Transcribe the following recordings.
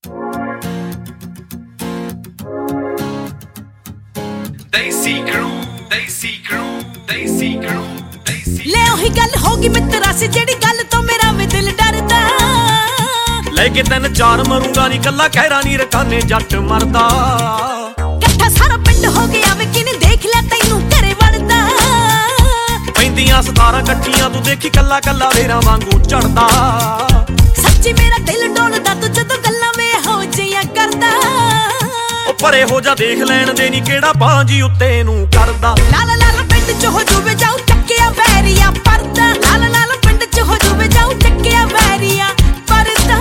देसी क्रू देसी क्रू देसी क्रू देसी ले ओही गल होगी मित्रा से जेड़ी गल तो मेरा भी दिल डरदा लेके तैन चार मरूंगा नी कल्ला कहरा नी रखाने जट मरदा कट्ठा सारा पिंड हो गया वे किने देख लिया तैनू घरे वड़दा पैंदियां 17 कट्ठियां तू देखी कल्ला कल्ला वेरा वांगू चढ़दा सच्ची मेरा दिल डोलदा तू जदों गल्लां वे हो जियां करदा ओ परे हो जा देख लैण दे नी केड़ा पांजी उत्ते नू करदा लाला लाला पिंड च हो जुवे जाऊ चक्किया वैरिया परदा लाला लाला पिंड च हो जुवे जाऊ चक्किया वैरिया परदा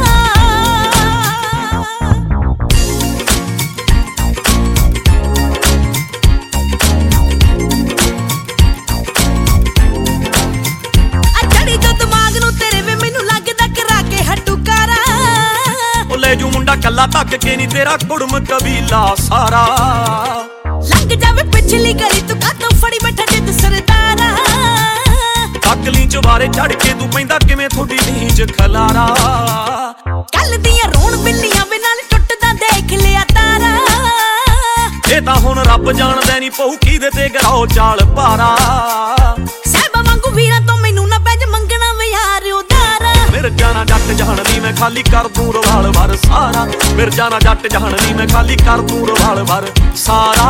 अजड़ी जो दिमाग नू तेरे वे मैनू लगदा करा के हटू कारा ओ ले जू मुंडा कल्ला तक के नी तेरा कुड़म कबीला सारा लंघ जावे पिछली गली तू कातों फड़ी बैठा जिद सरदारा अकली चवारे चढ़ के तू पैंदा किवें थोड़ी नीज खलारा कल दियां रोण बिल्लियां वे नाल टुटदा देख लिया तारा ए तां हुण रब जाणदा नी पऊ कीदे ते गराओ चाल पारा सहबा वांगू वीरां तो मैनू ना पैज मंगना वे यार उधारा फिर जाना जट जहाननी मैं खाली कर दूं रवाल भर सारा फिर जाना जट जहाननी मैं खाली कर दूं रवाल भर सारा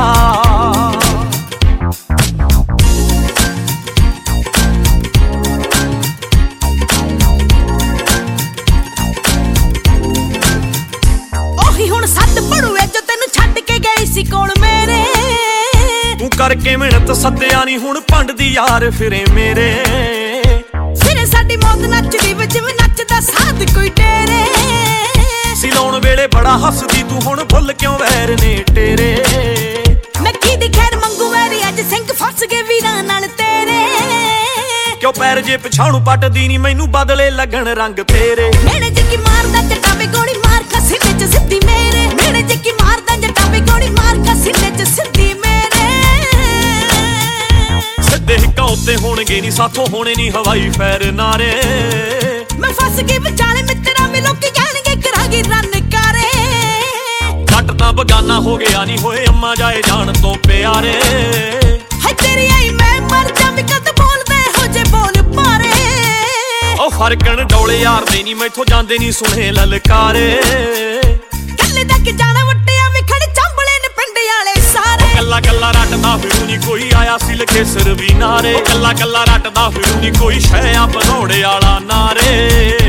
ओही हुण सੱਤ पड़ूए जो तेनू छड्ड के गई सी कोल मेरे तू करके मिहनत सद्दिया नी हुण भंडदी यार फिरे मेरे फिरे साडी मौत नचदी वे जिवें नचदा साध कोई तेरे सिलाउण वेले बड़ा हसदी तू हुण भुੱਲ क्यों वैर ने तेरे मैं की दी खैर मंगू वैरी अज सिंह फस गए वीरां नाल तेरे क्यों पैर जे पिछाणू पटदी नी मैनू बदले लगण रंग तेरे मेरे जिकी मारदा जटावे गोली मार खा सीने च सिद्धी मेरे मेरे जिकी मारदा जटावे गोली मार खा सीने च सिद्धी मेरे सिद्धे हिक्का उत्ते होणगे नी साथों होणे नी हवाई फैर नारे मैं फस गई विचाले मित्रा वे लोकी कहणगे करागी रन करे जट तां बगाना हो गया नी होए अम्मा जाए जान तो प्यारे है तेरी आई मैं मर जावी कद बोलदे हो जे बोल पारे ओ फरकण डोले यार दे नी मैथों जांदे नी सुने ललकारे कल्ले तक जाना वट्टिया वे खड़े चांबले ने पिंड वाले सारे कल्ला कल्ला रटदा फिरू नी कोई आया सिल खेसर भी नारे कल्ला कल्ला रटदा फिरू नी कोई शैया बनौड़े आला नारे।